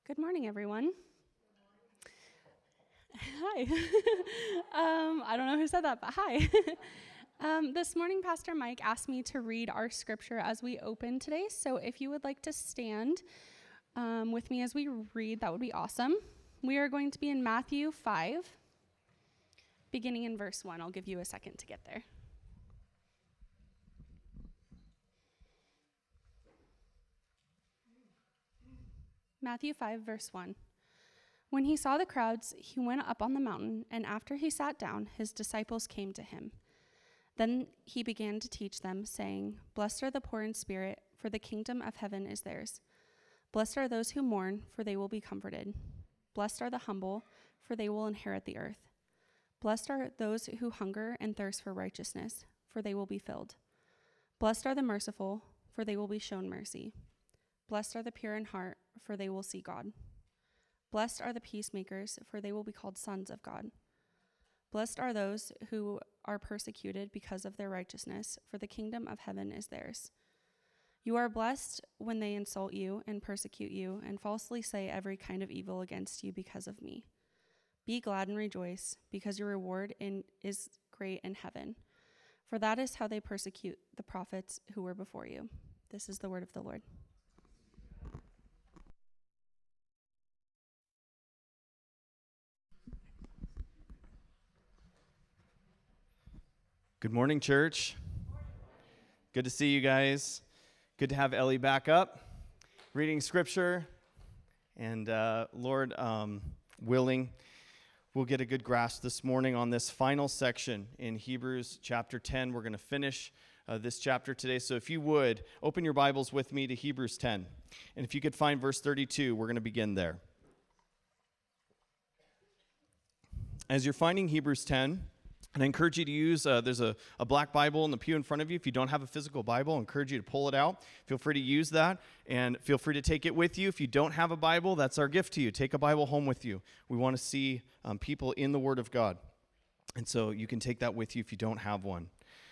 Good morning, everyone. Hi. I don't know who said that, but hi. This morning, Pastor Mike asked me to read our scripture as we open today. So if you would like to stand with me as we read, that would be awesome. We are going to be in Matthew 5, beginning in verse 1. I'll give you a second to get there. Matthew 5, verse 1. When he saw the crowds, he went up on the mountain, and after he sat down, his disciples came to him. Then he began to teach them, saying, "Blessed are the poor in spirit, for the kingdom of heaven is theirs. Blessed are those who mourn, for they will be comforted. Blessed are the humble, for they will inherit the earth. Blessed are those who hunger and thirst for righteousness, for they will be filled. Blessed are the merciful, for they will be shown mercy. Blessed are the pure in heart, for they will see God. Blessed are the peacemakers, for they will be called sons of God. Blessed are those who are persecuted because of their righteousness, for the kingdom of heaven is theirs. You are blessed when they insult you and persecute you and falsely say every kind of evil against you because of me. Be glad and rejoice, because your reward is great in heaven. For that is how they persecute the prophets who were before you." This is the word of the Lord. Good morning, church. Good to see you guys. Good to have Ellie back up, reading scripture. And Lord willing, we'll get a good grasp this morning on this final section in Hebrews chapter 10. We're going to finish this chapter today. So if you would, open your Bibles with me to Hebrews 10. And if you could find verse 32, we're going to begin there. As you're finding Hebrews 10, and I encourage you to use, there's a black Bible in the pew in front of you. If you don't have a physical Bible, I encourage you to pull it out. Feel free to use that, and feel free to take it with you. If you don't have a Bible, that's our gift to you. Take a Bible home with you. We want to see people in the Word of God, and so you can take that with you if you don't have one.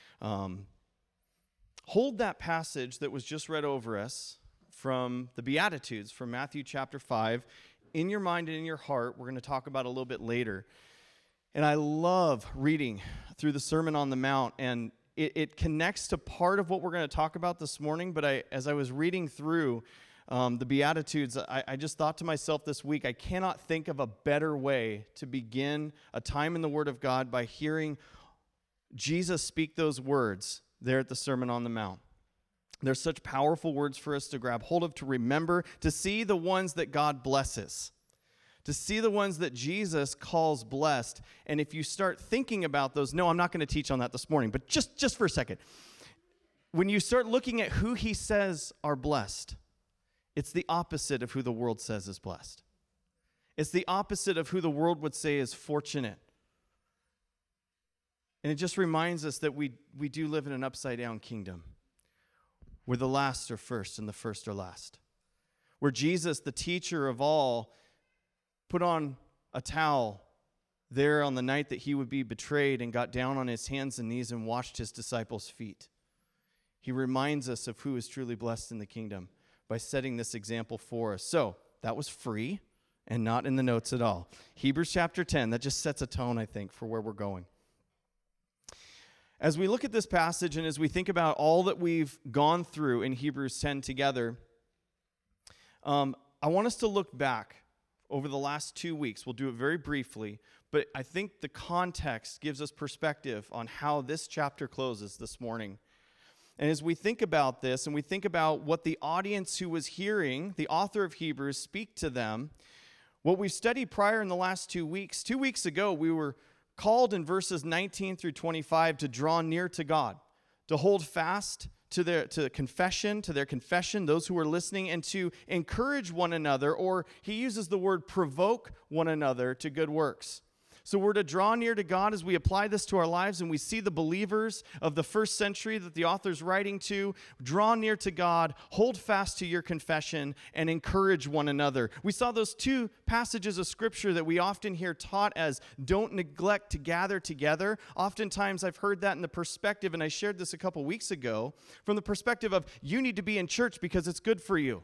Hold that passage that was just read over us from the Beatitudes, from Matthew chapter 5, in your mind and in your heart. We're going to talk about it a little bit later. And I love reading through the Sermon on the Mount, and it connects to part of what we're going to talk about this morning. But as I was reading through the Beatitudes, I just thought to myself this week, I cannot think of a better way to begin a time in the Word of God by hearing Jesus speak those words there at the Sermon on the Mount. They're such powerful words for us to grab hold of, to remember, to see the ones that God blesses, to see the ones that Jesus calls blessed. And if you start thinking about those, no, I'm not going to teach on that this morning, but just for a second. When you start looking at who he says are blessed, it's the opposite of who the world says is blessed. It's the opposite of who the world would say is fortunate. And it just reminds us that we do live in an upside-down kingdom where the last are first and the first are last. Where Jesus, the teacher of all, put on a towel there on the night that he would be betrayed and got down on his hands and knees and washed his disciples' feet. He reminds us of who is truly blessed in the kingdom by setting this example for us. So that was free and not in the notes at all. Hebrews chapter 10, that just sets a tone, I think, for where we're going. As we look at this passage and as we think about all that we've gone through in Hebrews 10 together, I want us to look back over the last 2 weeks. We'll do it very briefly, but I think the context gives us perspective on how this chapter closes this morning. And as we think about this and we think about what the audience who was hearing the author of Hebrews speak to them, what we've studied prior in the last 2 weeks, 2 weeks ago, we were called in verses 19 through 25 to draw near to God, to hold fast to their confession, those who are listening, and to encourage one another, or he uses the word provoke one another to good works. So we're to draw near to God as we apply this to our lives, and we see the believers of the first century that the author's writing to draw near to God, hold fast to your confession, and encourage one another. We saw those two passages of Scripture that we often hear taught as don't neglect to gather together. Oftentimes I've heard that in the perspective, and I shared this a couple weeks ago, from the perspective of you need to be in church because it's good for you.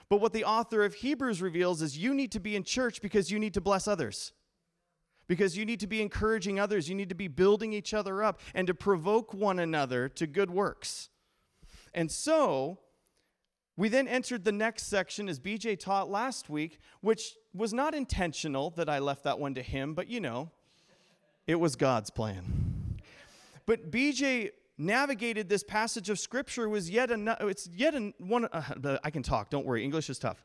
But what the author of Hebrews reveals is you need to be in church because you need to bless others. Because you need to be encouraging others. You need to be building each other up and to provoke one another to good works. And so, we then entered the next section as BJ taught last week, which was not intentional that I left that one to him, but it was God's plan. But BJ navigated this passage of Scripture was I can talk, don't worry, English is tough.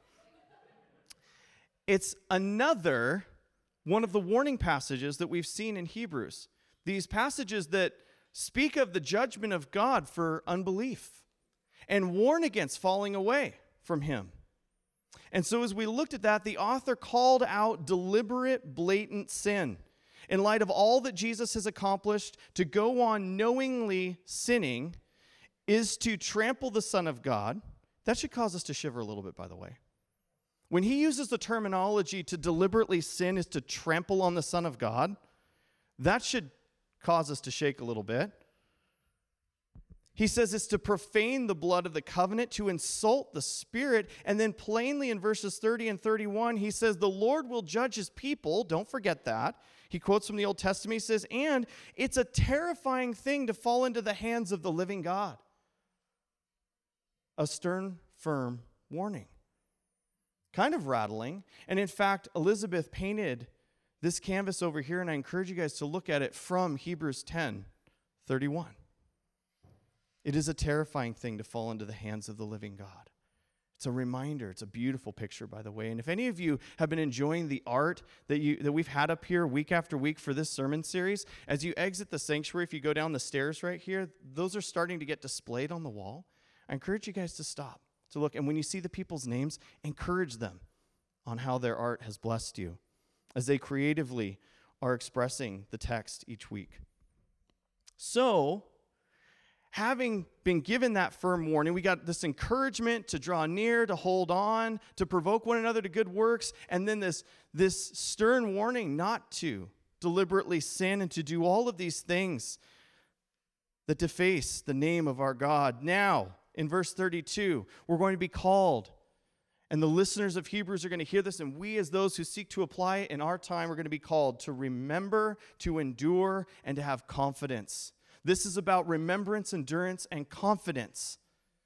It's another one of the warning passages that we've seen in Hebrews. These passages that speak of the judgment of God for unbelief and warn against falling away from Him. And so as we looked at that, the author called out deliberate, blatant sin. In light of all that Jesus has accomplished, to go on knowingly sinning is to trample the Son of God. That should cause us to shiver a little bit, by the way. When he uses the terminology to deliberately sin is to trample on the Son of God, that should cause us to shake a little bit. He says it's to profane the blood of the covenant, to insult the Spirit. And then plainly in verses 30 and 31, he says the Lord will judge his people. Don't forget that. He quotes from the Old Testament. He says, and it's a terrifying thing to fall into the hands of the living God. A stern, firm warning. Kind of rattling. And in fact, Elizabeth painted this canvas over here, and I encourage you guys to look at it from Hebrews 10:31. It is a terrifying thing to fall into the hands of the living God. It's a reminder. It's a beautiful picture, by the way. And if any of you have been enjoying the art that we've had up here week after week for this sermon series, as you exit the sanctuary, if you go down the stairs right here, those are starting to get displayed on the wall. I encourage you guys to stop, to look. And when you see the people's names, encourage them on how their art has blessed you as they creatively are expressing the text each week. So, having been given that firm warning, we got this encouragement to draw near, to hold on, to provoke one another to good works, and then this stern warning not to deliberately sin and to do all of these things that deface the name of our God. Now, in verse 32, we're going to be called, and the listeners of Hebrews are going to hear this, and we as those who seek to apply it in our time are going to be called to remember, to endure, and to have confidence. This is about remembrance, endurance, and confidence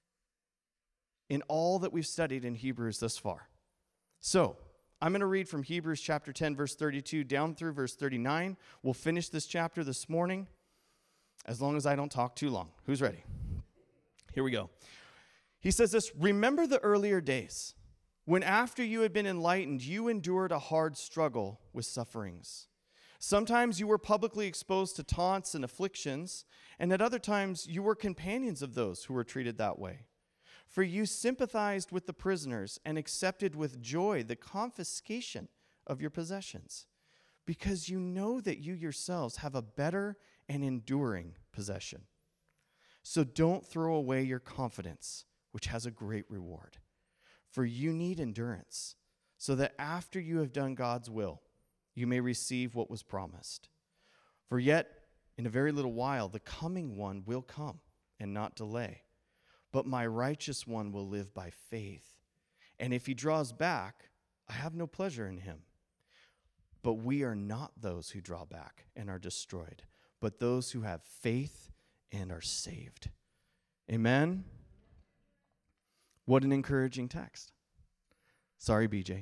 in all that we've studied in Hebrews thus far. So, I'm going to read from Hebrews chapter 10, verse 32 down through verse 39. We'll finish this chapter this morning, as long as I don't talk too long. Who's ready? Here we go. He says this, remember the earlier days, when after you had been enlightened, you endured a hard struggle with sufferings. Sometimes you were publicly exposed to taunts and afflictions, and at other times you were companions of those who were treated that way. For you sympathized with the prisoners and accepted with joy the confiscation of your possessions, because you know that you yourselves have a better and enduring possession. So don't throw away your confidence, which has a great reward. For you need endurance, so that after you have done God's will, you may receive what was promised. For yet, in a very little while, the coming one will come and not delay. But my righteous one will live by faith. And if he draws back, I have no pleasure in him. But we are not those who draw back and are destroyed, but those who have faith and are saved. Amen? What an encouraging text. Sorry, BJ.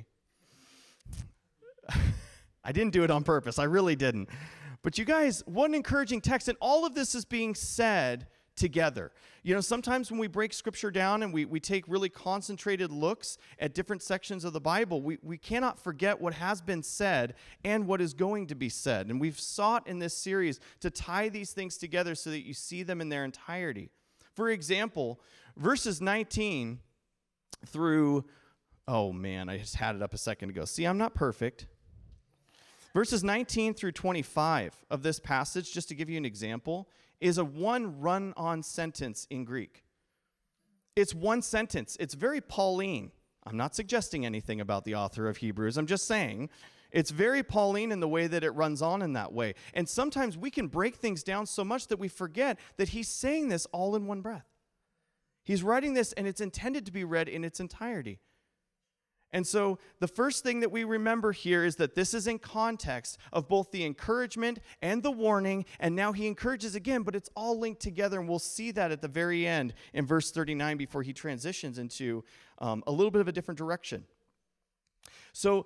I didn't do it on purpose. I really didn't. But you guys, what an encouraging text. And all of this is being said together. You know, sometimes when we break Scripture down and we take really concentrated looks at different sections of the Bible, we cannot forget what has been said and what is going to be said. And we've sought in this series to tie these things together so that you see them in their entirety. For example, verses 19 through, oh man, I just had it up a second ago. See, I'm not perfect. Verses 19 through 25 of this passage, just to give you an example, is a one run-on sentence in Greek. It's one sentence. It's very Pauline. I'm not suggesting anything about the author of Hebrews. I'm just saying it's very Pauline in the way that it runs on in that way. And sometimes we can break things down so much that we forget that he's saying this all in one breath. He's writing this, and it's intended to be read in its entirety. And so the first thing that we remember here is that this is in context of both the encouragement and the warning, and now he encourages again, but it's all linked together, and we'll see that at the very end in verse 39 before he transitions into a little bit of a different direction. So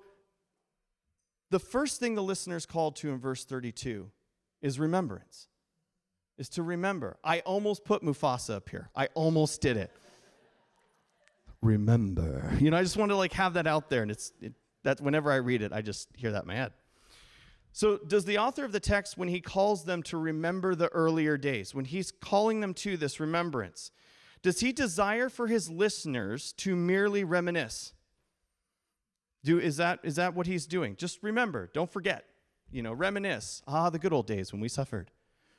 the first thing the listeners called to in verse 32 is remembrance, is to remember. I almost put Mufasa up here. I almost did it. Remember. I just want to have that out there, and that whenever I read it, I just hear that in my head. So does the author of the text, when he calls them to remember the earlier days, when he's calling them to this remembrance, does he desire for his listeners to merely reminisce? Is that what he's doing? Just remember, don't forget, reminisce. The good old days when we suffered.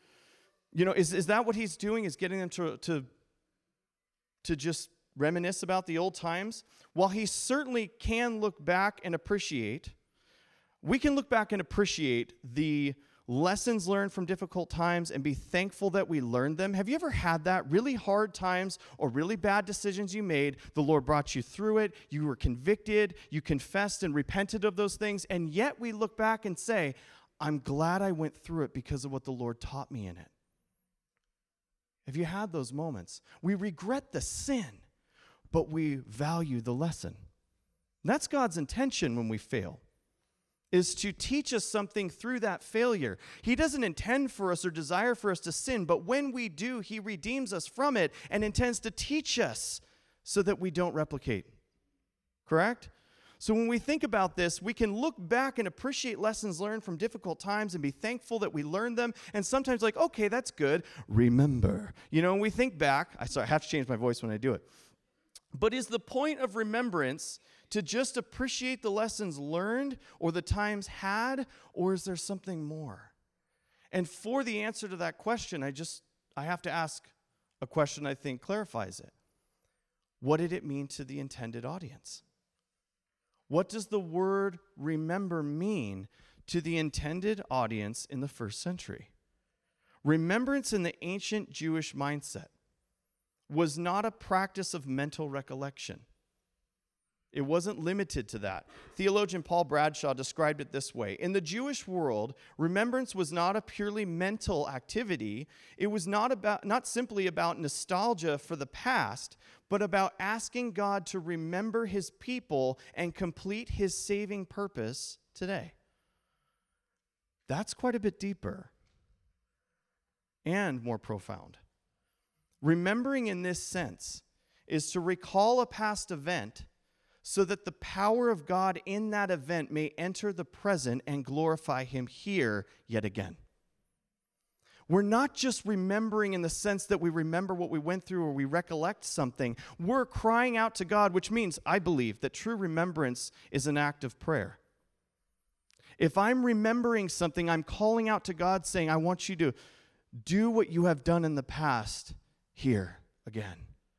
Is that what he's doing, is getting them to just reminisce about the old times? While he certainly can look back and appreciate, we can look back and appreciate the lessons learned from difficult times and be thankful that we learned them. Have you ever had that? Really hard times or really bad decisions you made, the Lord brought you through it, you were convicted, you confessed and repented of those things, and yet we look back and say, I'm glad I went through it because of what the Lord taught me in it. Have you had those moments? We regret the sin, but we value the lesson. That's God's intention when we fail, is to teach us something through that failure. He doesn't intend for us or desire for us to sin, but when we do, he redeems us from it and intends to teach us so that we don't replicate. Correct? So when we think about this, we can look back and appreciate lessons learned from difficult times and be thankful that we learned them. And sometimes okay, that's good. Remember. When we think back, I have to change my voice when I do it. But is the point of remembrance to just appreciate the lessons learned or the times had, or is there something more? And for the answer to that question, I have to ask a question I think clarifies it. What did it mean to the intended audience? What does the word remember mean to the intended audience in the first century? Remembrance in the ancient Jewish mindset was not a practice of mental recollection. It wasn't limited to that. Theologian Paul Bradshaw described it this way. In the Jewish world, remembrance was not a purely mental activity. It was not simply about nostalgia for the past, but about asking God to remember his people and complete his saving purpose today. That's quite a bit deeper and more profound. Remembering in this sense is to recall a past event so that the power of God in that event may enter the present and glorify him here yet again. We're not just remembering in the sense that we remember what we went through or we recollect something. We're crying out to God, which means, I believe, that true remembrance is an act of prayer. If I'm remembering something, I'm calling out to God saying, I want you to do what you have done in the past here again.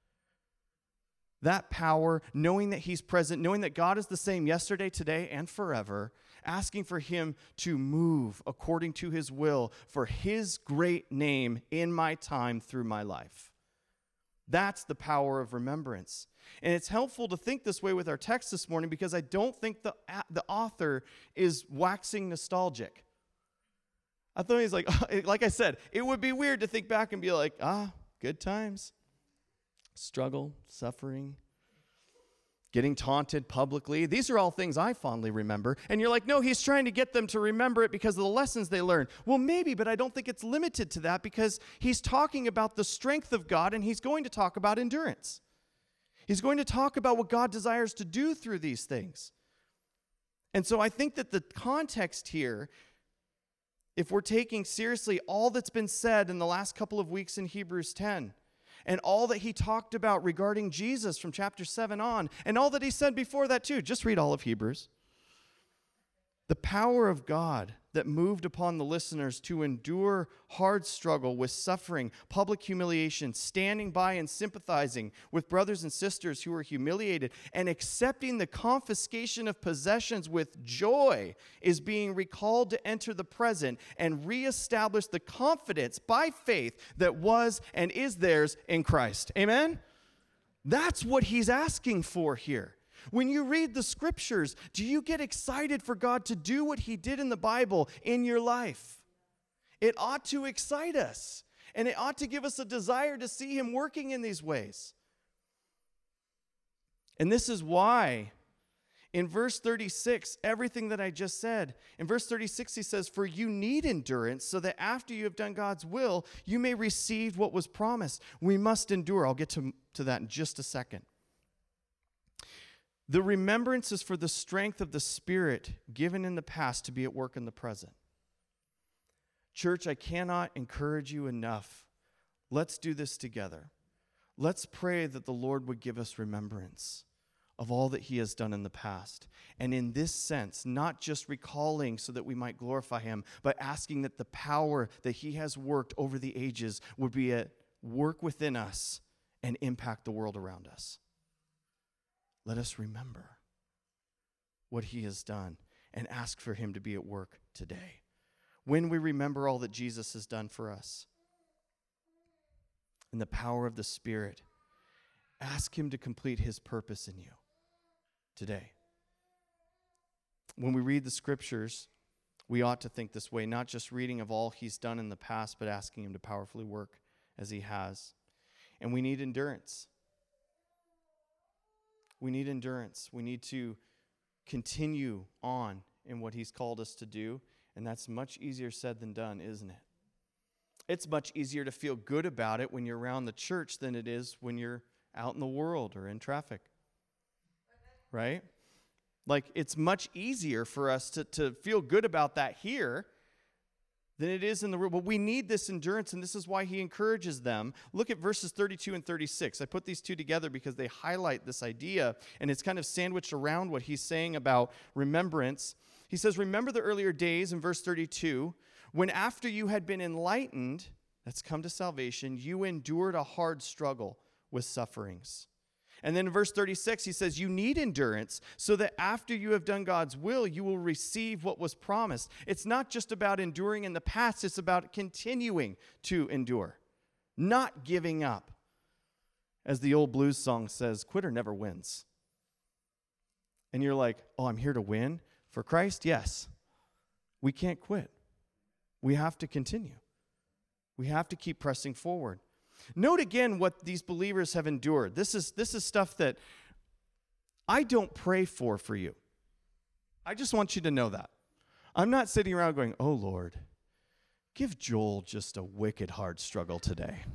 That power, knowing that he's present, knowing that God is the same yesterday, today, and forever, asking for him to move according to his will for his great name in my time through my life. That's the power of remembrance. And it's helpful to think this way with our text this morning because I don't think the author is waxing nostalgic. I thought he's like I said, it would be weird to think back and be like, good times, struggle, suffering, getting taunted publicly. These are all things I fondly remember. And you're like, no, he's trying to get them to remember it because of the lessons they learned. Well, maybe, but I don't think it's limited to that because he's talking about the strength of God and he's going to talk about endurance. He's going to talk about what God desires to do through these things. And so I think that the context here, if we're taking seriously all that's been said in the last couple of weeks in Hebrews 10, and all that he talked about regarding Jesus from chapter 7 on, and all that he said before that too, just read all of Hebrews. The power of God that moved upon the listeners to endure hard struggle with suffering, public humiliation, standing by and sympathizing with brothers and sisters who were humiliated, and accepting the confiscation of possessions with joy is being recalled to enter the present and reestablish the confidence by faith that was and is theirs in Christ. Amen? That's what he's asking for here. When you read the scriptures, do you get excited for God to do what he did in the Bible in your life? It ought to excite us, and it ought to give us a desire to see him working in these ways. And this is why in verse 36, everything that I just said, in verse 36 he says, "For you need endurance so that after you have done God's will, you may receive what was promised." We must endure. I'll get to that in just a second. The remembrance is for the strength of the Spirit given in the past to be at work in the present. Church, I cannot encourage you enough. Let's do this together. Let's pray that the Lord would give us remembrance of all that he has done in the past. And in this sense, not just recalling so that we might glorify him, but asking that the power that he has worked over the ages would be at work within us and impact the world around us. Let us remember what he has done and ask for him to be at work today. When we remember all that Jesus has done for us and the power of the Spirit, ask him to complete his purpose in you today. When we read the scriptures, we ought to think this way, not just reading of all he's done in the past, but asking him to powerfully work as he has. And we need endurance. We need endurance. We need to continue on in what he's called us to do, and that's much easier said than done, isn't it? It's much easier to feel good about it when you're around the church than it is when you're out in the world or in traffic. Right? Like, it's much easier for us to feel good about that here than it is in the world. But we need this endurance, and this is why he encourages them. Look at verses 32 and 36. I put these two together because they highlight this idea, and it's kind of sandwiched around what he's saying about remembrance. He says, "Remember the earlier days," in verse 32, "when after you had been enlightened," that's come to salvation, "you endured a hard struggle with sufferings." And then in verse 36, he says, "You need endurance so that after you have done God's will, you will receive what was promised." It's not just about enduring in the past, it's about continuing to endure, not giving up. As the old blues song says, quitter never wins. And you're like, "Oh, I'm here to win for Christ?" Yes. We can't quit. We have to continue. We have to keep pressing forward. Note again what these believers have endured. This is stuff that I don't pray for you. I just want you to know that. I'm not sitting around going, "Oh, Lord, give Joel just a wicked hard struggle today.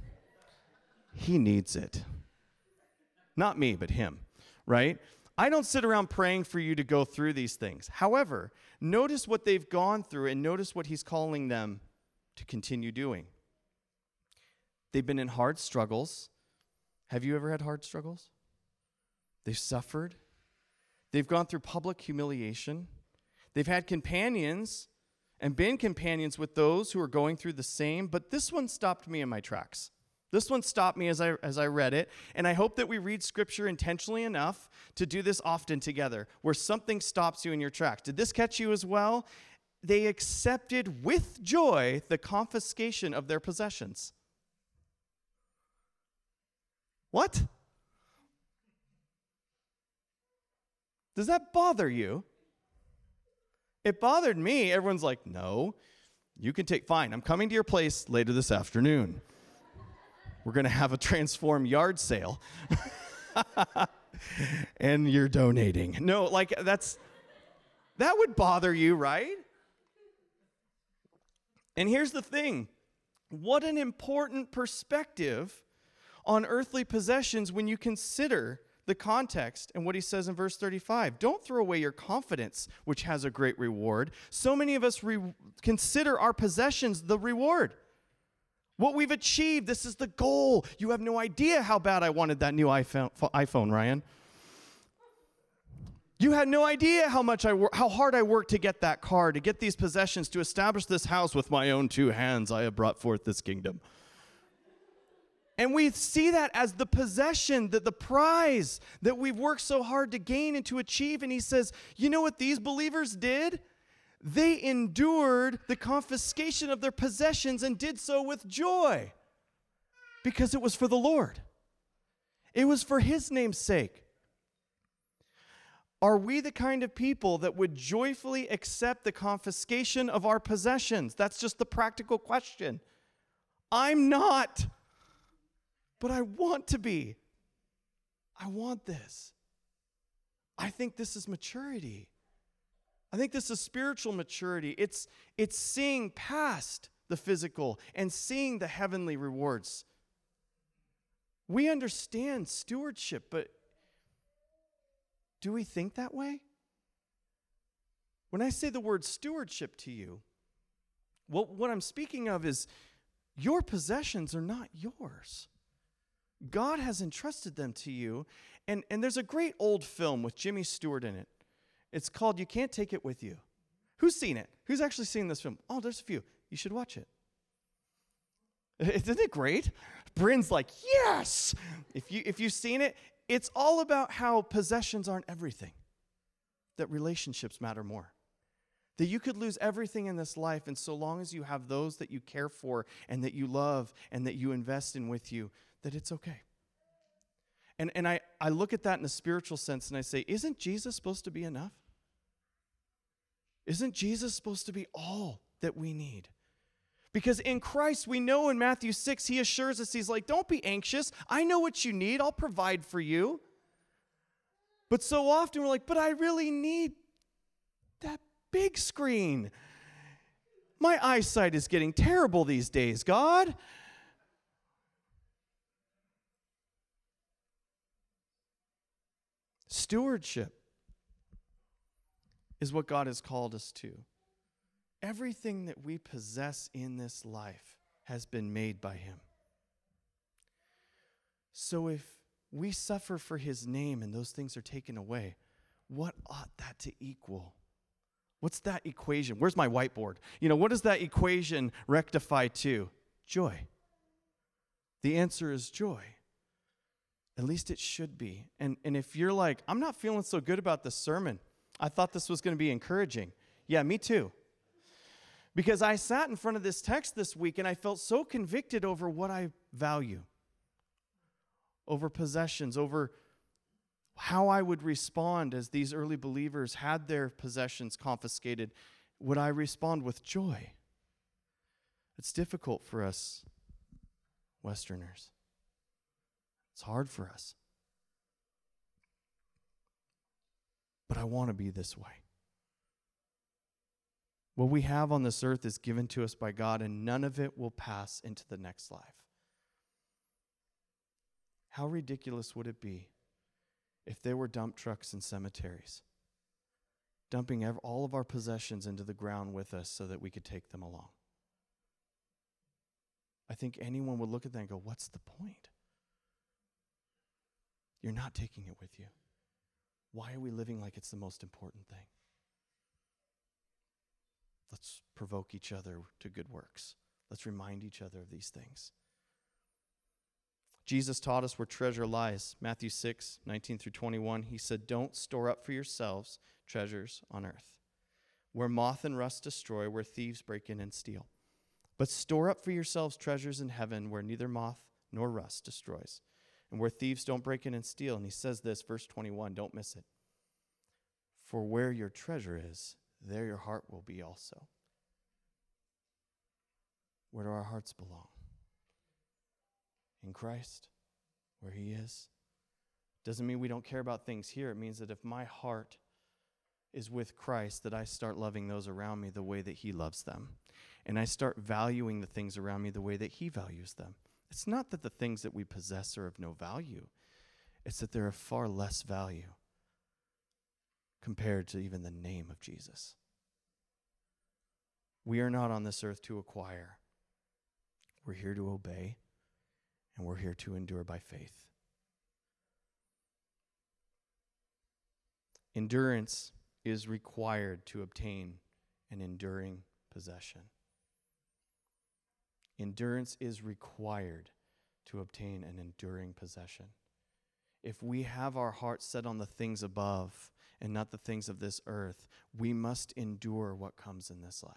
He needs it." Not me, but him, right? I don't sit around praying for you to go through these things. However, notice what they've gone through and notice what he's calling them to continue doing. They've been in hard struggles. Have you ever had hard struggles? They've suffered. They've gone through public humiliation. They've had companions and been companions with those who are going through the same, but this one stopped me in my tracks. This one stopped me as I read it, and I hope that we read Scripture intentionally enough to do this often together, where something stops you in your tracks. Did this catch you as well? They accepted with joy the confiscation of their possessions. What? Does that bother you? It bothered me. Everyone's like, "No, you can take, fine, I'm coming to your place later this afternoon. We're going to have a transform yard sale." And you're donating. No, like that would bother you, right? And here's the thing. What an important perspective on earthly possessions when you consider the context and what he says in verse 35. Don't throw away your confidence, which has a great reward. So many of us consider our possessions the reward. What we've achieved, this is the goal. You have no idea how bad I wanted that new iPhone, Ryan. You had no idea how hard I worked to get that car, to get these possessions, to establish this house. With my own 2 hands I have brought forth this kingdom. And we see that as the possession, the prize that we've worked so hard to gain and to achieve. And he says, you know what these believers did? They endured the confiscation of their possessions and did so with joy because it was for the Lord. It was for his name's sake. Are we the kind of people that would joyfully accept the confiscation of our possessions? That's just the practical question. I'm not, but I want to be. I want this. I think this is maturity. I think this is spiritual maturity. It's seeing past the physical and seeing the heavenly rewards. We understand stewardship, but do we think that way? When I say the word stewardship to you, what I'm speaking of is your possessions are not yours. God has entrusted them to you. And there's a great old film with Jimmy Stewart in it. It's called You Can't Take It With You. Who's seen it? Who's actually seen this film? Oh, there's a few. You should watch it. Isn't it great? Bryn's like, yes! If you've seen it, it's all about how possessions aren't everything, that relationships matter more. That you could lose everything in this life, and so long as you have those that you care for and that you love and that you invest in with you, that it's okay. And I look at that in a spiritual sense and I say, isn't Jesus supposed to be enough? Isn't Jesus supposed to be all that we need? Because in Christ, we know in Matthew 6, he assures us, he's like, don't be anxious. I know what you need. I'll provide for you. But so often we're like, but I really need that big screen. My eyesight is getting terrible these days, God. Stewardship is what God has called us to. Everything that we possess in this life has been made by him. So if we suffer for his name and those things are taken away, what ought that to equal? What's that equation? Where's my whiteboard? What does that equation rectify to? Joy. The answer is joy. At least it should be. And if you're like, I'm not feeling so good about this sermon. I thought this was going to be encouraging. Yeah, me too. Because I sat in front of this text this week and I felt so convicted over what I value. Over possessions, over how I would respond as these early believers had their possessions confiscated. Would I respond with joy? It's difficult for us Westerners. It's hard for us. But I want to be this way. What we have on this earth is given to us by God, and none of it will pass into the next life. How ridiculous would it be if there were dump trucks in cemeteries, dumping all of our possessions into the ground with us so that we could take them along? I think anyone would look at that and go, what's the point? You're not taking it with you. Why are we living like it's the most important thing? Let's provoke each other to good works. Let's remind each other of these things. Jesus taught us where treasure lies. Matthew 6, 19 through 21, he said, don't store up for yourselves treasures on earth, where moth and rust destroy, where thieves break in and steal. But store up for yourselves treasures in heaven, where neither moth nor rust destroys, and where thieves don't break in and steal. And he says this, verse 21, don't miss it. For where your treasure is, there your heart will be also. Where do our hearts belong? In Christ, where he is. Doesn't mean we don't care about things here. It means that if my heart is with Christ, that I start loving those around me the way that he loves them. And I start valuing the things around me the way that he values them. It's not that the things that we possess are of no value. It's that they're of far less value compared to even the name of Jesus. We are not on this earth to acquire. We're here to obey, and we're here to endure by faith. Endurance is required to obtain an enduring possession. Endurance is required to obtain an enduring possession. If we have our hearts set on the things above and not the things of this earth, we must endure what comes in this life.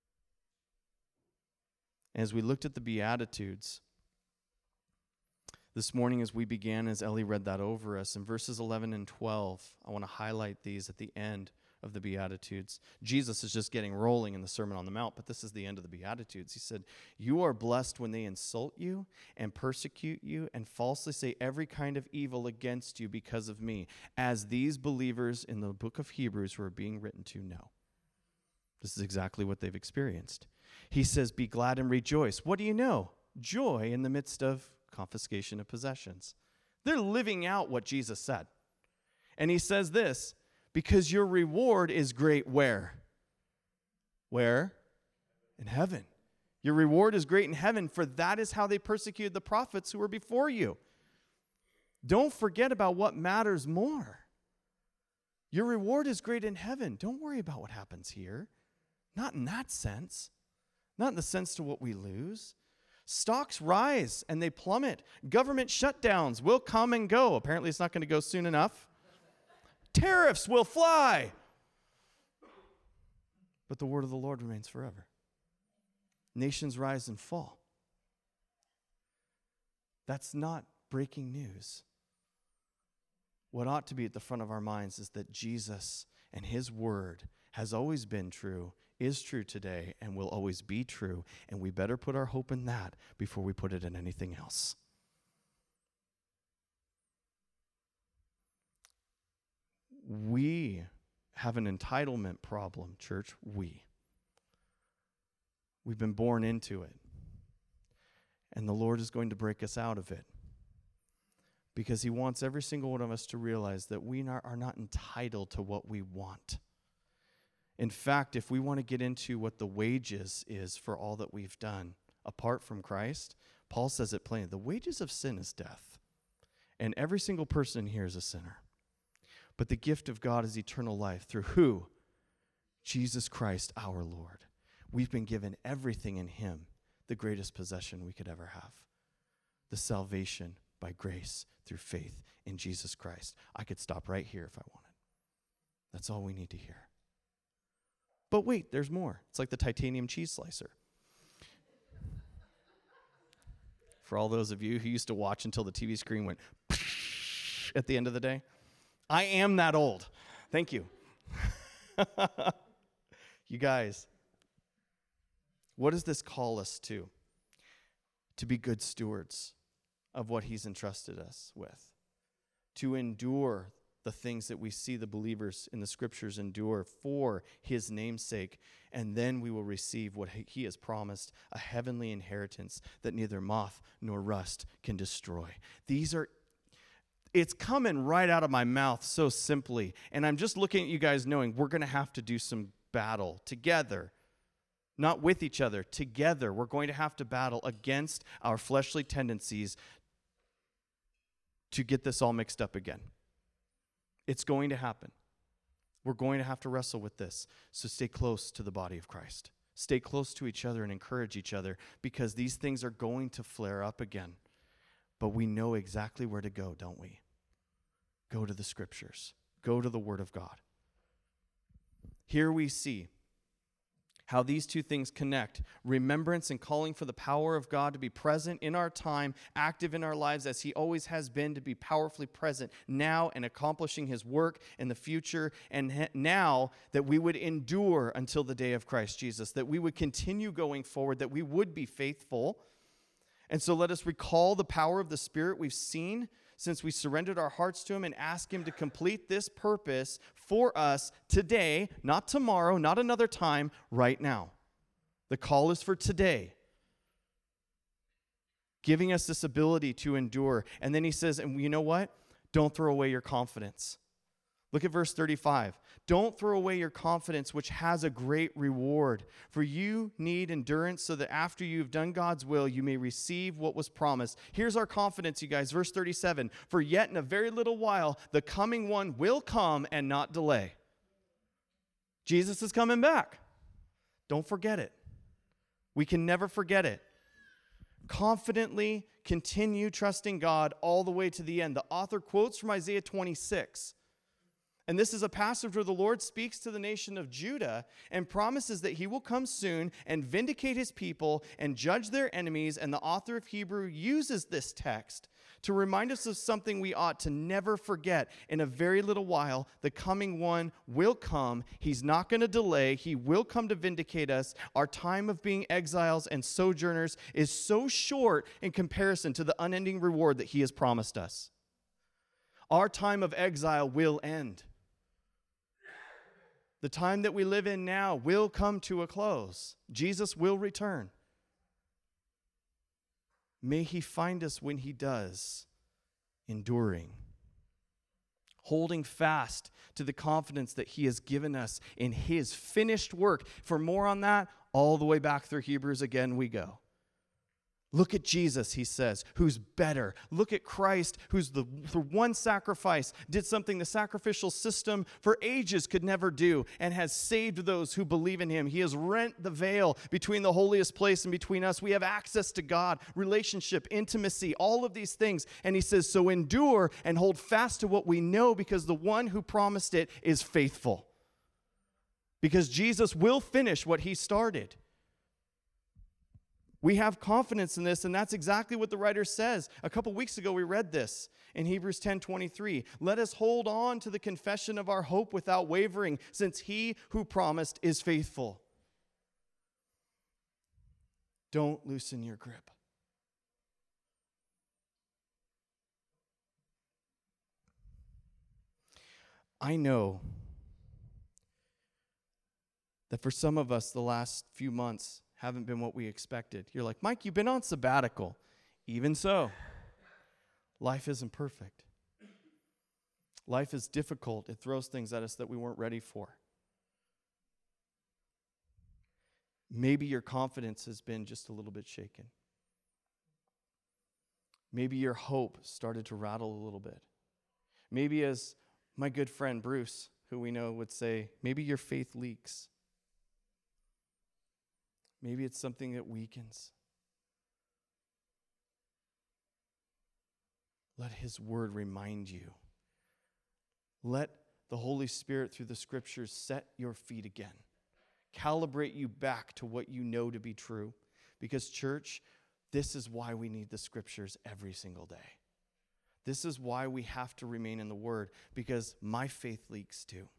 As we looked at the Beatitudes, This morning as we began, as Ellie read that over us, in verses 11 and 12, I want to highlight these at the end of the Beatitudes. Jesus is just getting rolling in the Sermon on the Mount, but this is the end of the Beatitudes. He said, "You are blessed when they insult you and persecute you and falsely say every kind of evil against you because of me, as these believers in the book of Hebrews who are being written to know." This is exactly what they've experienced. He says, "Be glad and rejoice." What do you know? Joy in the midst of confiscation of possessions. They're living out what Jesus said. And he says this, because your reward is great where? Where? In heaven. Your reward is great in heaven, for that is how they persecuted the prophets who were before you. Don't forget about what matters more. Your reward is great in heaven. Don't worry about what happens here. Not in that sense. Not in the sense to what we lose. Stocks rise and they plummet. Government shutdowns will come and go. Apparently it's not going to go soon enough. Tariffs will fly. But the word of the Lord remains forever. Nations rise and fall. That's not breaking news. What ought to be at the front of our minds is that Jesus and his word has always been true, is true today, and will always be true, and we better put our hope in that before we put it in anything else. We have an entitlement problem, church. We've been born into it, and the Lord is going to break us out of it, because he wants every single one of us to realize that we are not entitled to what we want. In fact, if we want to get into what the wages is for all that we've done apart from Christ, Paul says it plainly, the wages of sin is death. And every single person here is a sinner. But the gift of God is eternal life through who? Jesus Christ, our Lord. We've been given everything in him, the greatest possession we could ever have. The salvation by grace through faith in Jesus Christ. I could stop right here if I wanted. That's all we need to hear. But wait, there's more. It's like the titanium cheese slicer. For all those of you who used to watch until the TV screen went at the end of the day, I am that old. Thank you. You guys, what does this call us to? To be good stewards of what he's entrusted us with. To endure the things that we see the believers in the scriptures endure for his name's sake, and then we will receive what he has promised, a heavenly inheritance that neither moth nor rust can destroy. It's coming right out of my mouth so simply, and I'm just looking at you guys knowing we're going to have to do some battle together. Not with each other, together. We're going to have to battle against our fleshly tendencies to get this all mixed up again. It's going to happen. We're going to have to wrestle with this. So stay close to the body of Christ. Stay close to each other and encourage each other, because these things are going to flare up again. But we know exactly where to go, don't we? Go to the scriptures. Go to the word of God. Here we see how these two things connect. Remembrance and calling for the power of God to be present in our time, active in our lives as he always has been, to be powerfully present now and accomplishing his work in the future. And now that we would endure until the day of Christ Jesus, that we would continue going forward, that we would be faithful. And so let us recall the power of the Spirit we've seen since we surrendered our hearts to him, and ask him to complete this purpose for us today, not tomorrow, not another time, right now. The call is for today, giving us this ability to endure. And then he says, and you know what? Don't throw away your confidence. Look at verse 35. Don't throw away your confidence, which has a great reward. For you need endurance so that after you've done God's will, you may receive what was promised. Here's our confidence, you guys. Verse 37. For yet in a very little while, the coming one will come and not delay. Jesus is coming back. Don't forget it. We can never forget it. Confidently continue trusting God all the way to the end. The author quotes from Isaiah 26. And this is a passage where the Lord speaks to the nation of Judah and promises that he will come soon and vindicate his people and judge their enemies. And the author of Hebrew uses this text to remind us of something we ought to never forget. In a very little while, the coming one will come. He's not going to delay. He will come to vindicate us. Our time of being exiles and sojourners is so short in comparison to the unending reward that he has promised us. Our time of exile will end. The time that we live in now will come to a close. Jesus will return. May he find us when he does, enduring, holding fast to the confidence that he has given us in his finished work. For more on that, all the way back through Hebrews again we go. Look at Jesus, he says, who's better. Look at Christ, who's the one sacrifice, did something the sacrificial system for ages could never do, and has saved those who believe in him. He has rent the veil between the holiest place and between us. We have access to God, relationship, intimacy, all of these things. And he says, so endure and hold fast to what we know, because the one who promised it is faithful. Because Jesus will finish what he started. We have confidence in this, and that's exactly what the writer says. A couple weeks ago, we read this in Hebrews 10:23. Let us hold on to the confession of our hope without wavering, since he who promised is faithful. Don't loosen your grip. I know that for some of us, the last few months haven't been what we expected. You're like, Mike, you've been on sabbatical. Even so, life isn't perfect. Life is difficult. It throws things at us that we weren't ready for. Maybe your confidence has been just a little bit shaken. Maybe your hope started to rattle a little bit. Maybe, as my good friend Bruce, who we know, would say, maybe your faith leaks. Maybe it's something that weakens. Let his word remind you. Let the Holy Spirit, through the scriptures, set your feet again. Calibrate you back to what you know to be true. Because, church, this is why we need the scriptures every single day. This is why we have to remain in the word, because my faith leaks too.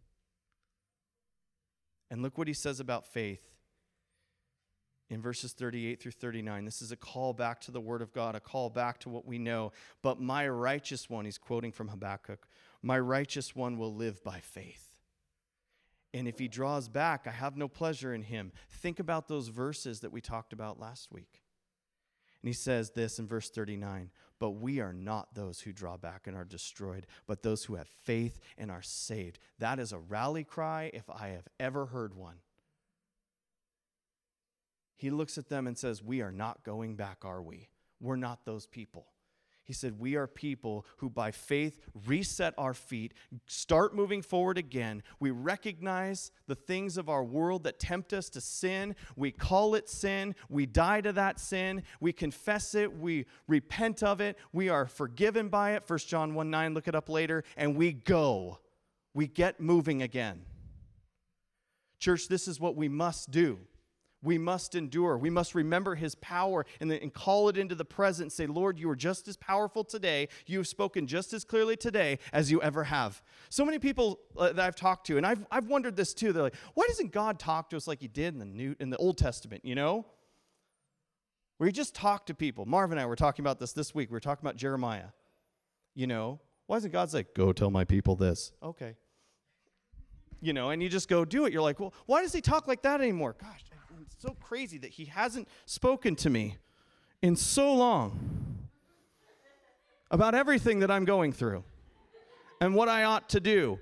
And look what he says about faith. In verses 38 through 39, this is a call back to the word of God, a call back to what we know. But my righteous one, he's quoting from Habakkuk, my righteous one will live by faith. And if he draws back, I have no pleasure in him. Think about those verses that we talked about last week. And he says this in verse 39, but we are not those who draw back and are destroyed, but those who have faith and are saved. That is a rally cry if I have ever heard one. He looks at them and says, we are not going back, are we? We're not those people. He said, we are people who by faith reset our feet, start moving forward again. We recognize the things of our world that tempt us to sin. We call it sin. We die to that sin. We confess it. We repent of it. We are forgiven by it. 1 John 1:9, look it up later. And we go. We get moving again. Church, this is what we must do. We must endure. We must remember his power and call it into the present and say, Lord, you are just as powerful today. You have spoken just as clearly today as you ever have. So many people that I've talked to, and I've wondered this too. They're like, why doesn't God talk to us like he did in the Old Testament, you know? Where he just talked to people. Marv and I were talking about this week. We were talking about Jeremiah. You know, why isn't God like, go tell my people this? Okay. You know, and you just go do it. You're like, well, why does he talk like that anymore? Gosh, it's so crazy that he hasn't spoken to me in so long about everything that I'm going through and what I ought to do.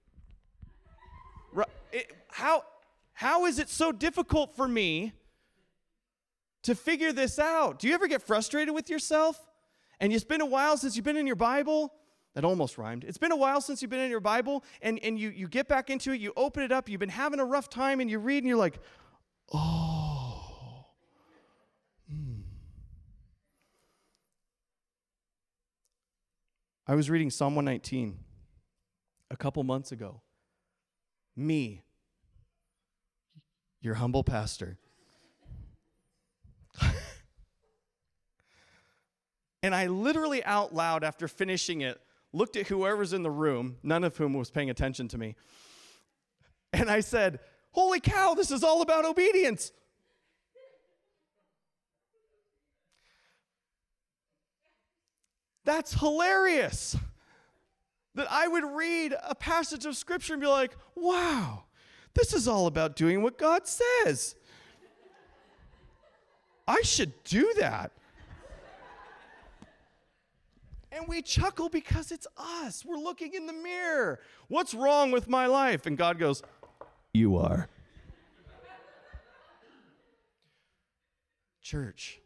How is it so difficult for me to figure this out? Do you ever get frustrated with yourself? And it's been a while since you've been in your Bible? That almost rhymed. It's been a while since you've been in your Bible, and you get back into it, you open it up, you've been having a rough time, and you read, and you're like, oh. I was reading Psalm 119 a couple months ago. Me, your humble pastor. And I literally out loud, after finishing it, looked at whoever's in the room, none of whom was paying attention to me. And I said, holy cow, this is all about obedience. That's hilarious. That I would read a passage of Scripture and be like, wow, this is all about doing what God says. I should do that. And we chuckle because it's us. We're looking in the mirror. What's wrong with my life? And God goes, you are. Church,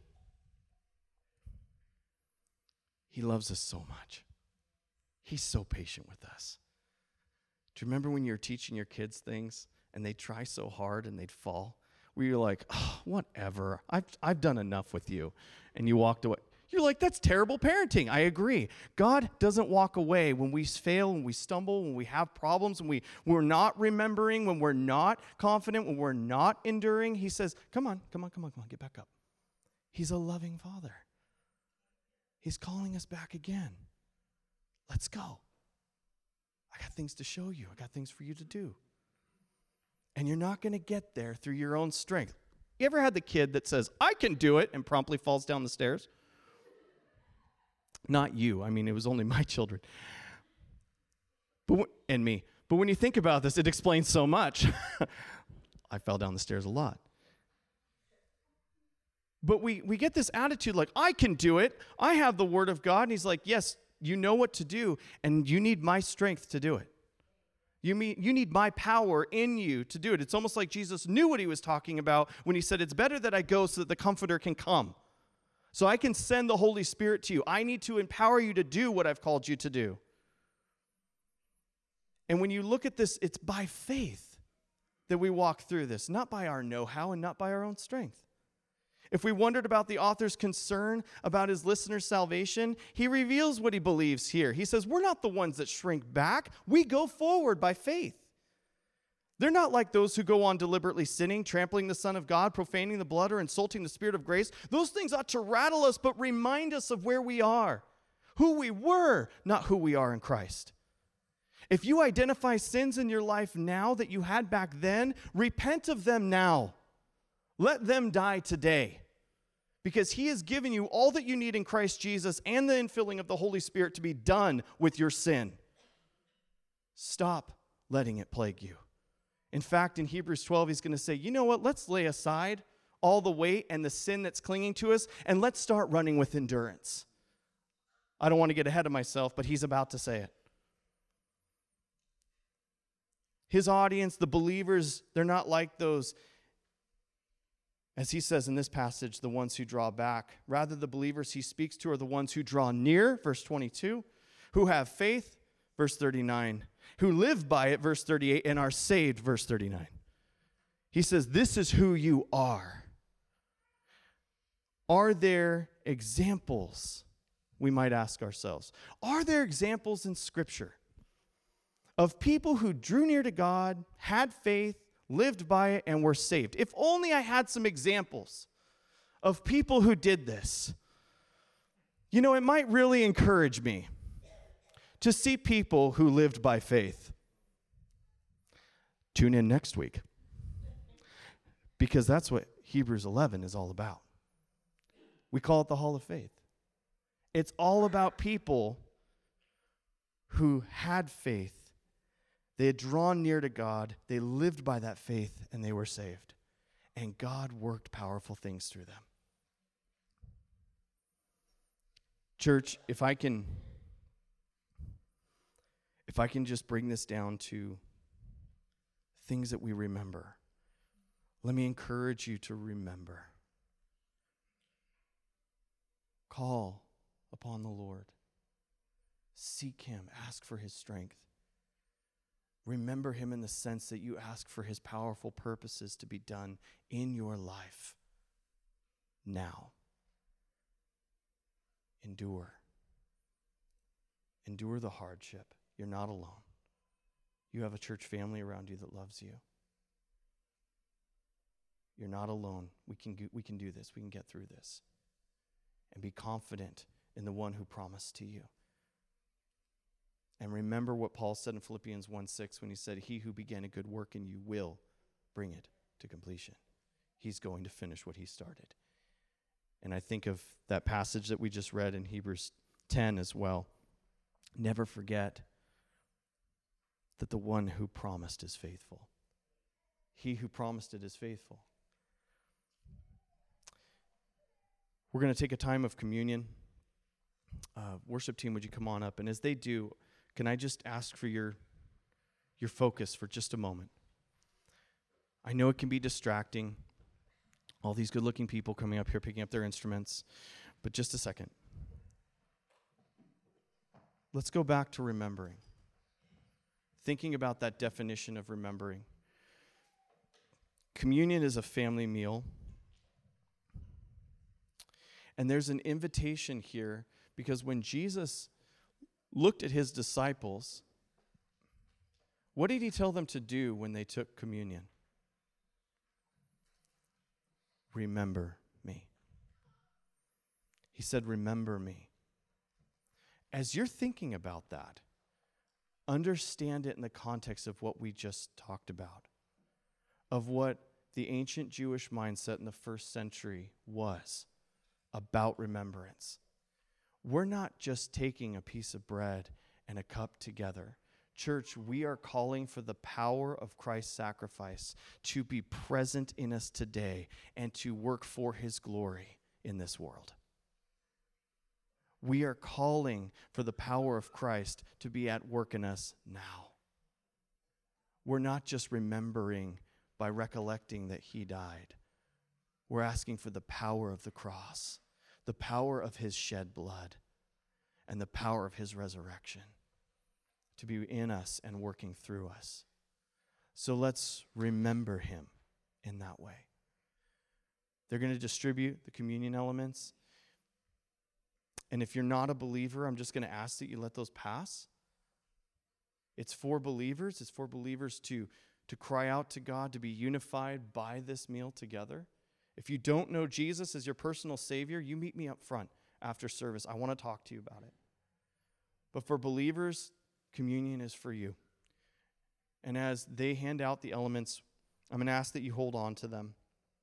He loves us so much. He's so patient with us. Do you remember when you were teaching your kids things and they'd try so hard and they'd fall? Where you're like, oh, whatever, I've done enough with you. And you walked away. You're like, that's terrible parenting. I agree. God doesn't walk away when we fail, when we stumble, when we have problems, when we're not remembering, when we're not confident, when we're not enduring. He says, come on, get back up. He's a loving Father. He's calling us back again. Let's go. I got things to show you. I got things for you to do. And you're not going to get there through your own strength. You ever had the kid that says, I can do it, and promptly falls down the stairs? Not you. I mean, it was only my children. And me. But when you think about this, it explains so much. I fell down the stairs a lot. But we get this attitude like, I can do it. I have the Word of God. And He's like, yes, you know what to do, and you need my strength to do it. You need my power in you to do it. It's almost like Jesus knew what He was talking about when He said, it's better that I go so that the Comforter can come. So I can send the Holy Spirit to you. I need to empower you to do what I've called you to do. And when you look at this, it's by faith that we walk through this, not by our know-how and not by our own strength. If we wondered about the author's concern about his listeners' salvation, he reveals what he believes here. He says, we're not the ones that shrink back. We go forward by faith. They're not like those who go on deliberately sinning, trampling the Son of God, profaning the blood, or insulting the Spirit of grace. Those things ought to rattle us, but remind us of where we are, who we were, not who we are in Christ. If you identify sins in your life now that you had back then, repent of them now. Let them die today. Because He has given you all that you need in Christ Jesus and the infilling of the Holy Spirit to be done with your sin. Stop letting it plague you. In fact, in Hebrews 12, he's going to say, you know what? Let's lay aside all the weight and the sin that's clinging to us, and let's start running with endurance. I don't want to get ahead of myself, but he's about to say it. His audience, the believers, they're not like those, as he says in this passage, the ones who draw back. Rather, the believers he speaks to are the ones who draw near, verse 22, who have faith, verse 39, who live by it, verse 38, and are saved, verse 39. He says, this is who you are. Are there examples, we might ask ourselves, are there examples in Scripture of people who drew near to God, had faith, lived by it, and were saved? If only I had some examples of people who did this. You know, it might really encourage me to see people who lived by faith. Tune in next week, because that's what Hebrews 11 is all about. We call it the Hall of Faith. It's all about people who had faith. They had drawn near to God, they lived by that faith, and they were saved. And God worked powerful things through them. Church, if I can just bring this down to things that we remember, let me encourage you to remember. Call upon the Lord. Seek Him. Ask for His strength. Remember Him in the sense that you ask for His powerful purposes to be done in your life now. Endure. Endure the hardship. You're not alone. You have a church family around you that loves you. You're not alone. We can do this. We can get through this. And be confident in the one who promised to you. And remember what Paul said in Philippians 1:6 when he said, he who began a good work in you will bring it to completion. He's going to finish what he started. And I think of that passage that we just read in Hebrews 10 as well. Never forget that the one who promised is faithful. He who promised it is faithful. We're going to take a time of communion. Worship team, would you come on up? And as they do, can I just ask for your focus for just a moment? I know it can be distracting. All these good-looking people coming up here, picking up their instruments. But just a second. Let's go back to remembering. Thinking about that definition of remembering. Communion is a family meal. And there's an invitation here because when Jesus looked at his disciples, what did he tell them to do when they took communion? Remember me. He said, remember me. As you're thinking about that, understand it in the context of what we just talked about, of what the ancient Jewish mindset in the first century was about remembrance. We're not just taking a piece of bread and a cup together. Church, we are calling for the power of Christ's sacrifice to be present in us today and to work for his glory in this world. We are calling for the power of Christ to be at work in us now. We're not just remembering by recollecting that he died. We're asking for the power of the cross, the power of his shed blood, and the power of his resurrection to be in us and working through us. So let's remember him in that way. They're going to distribute the communion elements. And if you're not a believer, I'm just going to ask that you let those pass. It's for believers. It's for believers to cry out to God, to be unified by this meal together. If you don't know Jesus as your personal Savior, you meet me up front after service. I want to talk to you about it. But for believers, communion is for you. And as they hand out the elements, I'm going to ask that you hold on to them.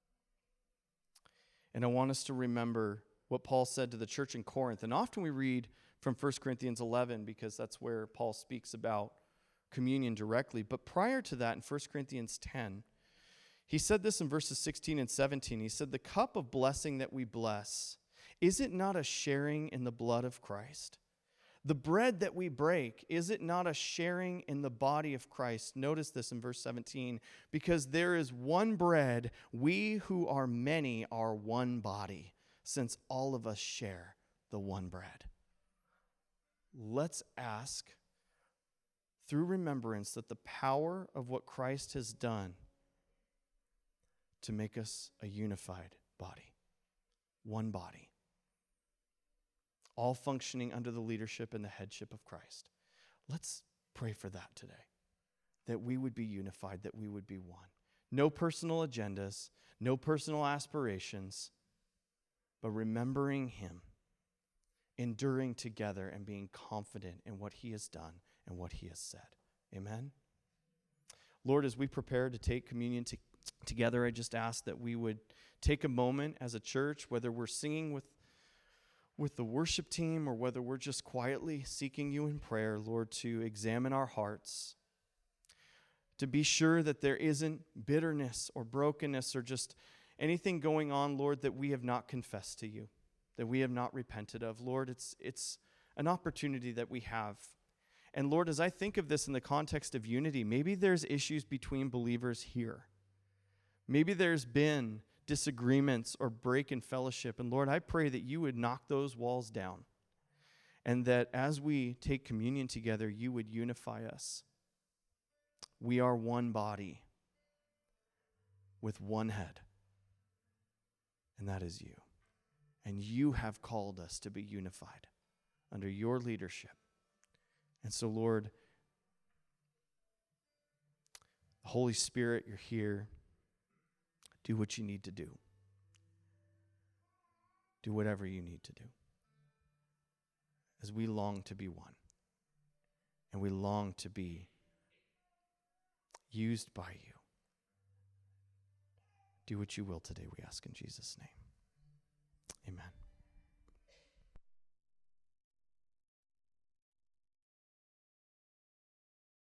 And I want us to remember what Paul said to the church in Corinth. And often we read from 1 Corinthians 11 because that's where Paul speaks about communion directly. But prior to that, in 1 Corinthians 10, he said this in verses 16 and 17. He said, the cup of blessing that we bless, is it not a sharing in the blood of Christ? The bread that we break, is it not a sharing in the body of Christ? Notice this in verse 17. Because there is one bread, we who are many are one body, since all of us share the one bread. Let's ask, through remembrance, that the power of what Christ has done to make us a unified body, one body, all functioning under the leadership and the headship of Christ. Let's pray for that today, that we would be unified, that we would be one. No personal agendas, no personal aspirations, but remembering him, enduring together, and being confident in what he has done and what he has said. Amen? Lord, as we prepare to take communion together, I just ask that we would take a moment as a church, whether we're singing with the worship team or whether we're just quietly seeking you in prayer, Lord, to examine our hearts, to be sure that there isn't bitterness or brokenness or just anything going on, Lord, that we have not confessed to you, that we have not repented of. Lord, it's an opportunity that we have. And Lord, as I think of this in the context of unity, maybe there's issues between believers here. Maybe there's been disagreements or break in fellowship. And Lord, I pray that you would knock those walls down and that as we take communion together, you would unify us. We are one body with one head, and that is you. And you have called us to be unified under your leadership. And so, Lord, Holy Spirit, you're here. Do what you need to do. Do whatever you need to do. as we long to be one. And we long to be used by you. Do what you will today, we ask in Jesus' name.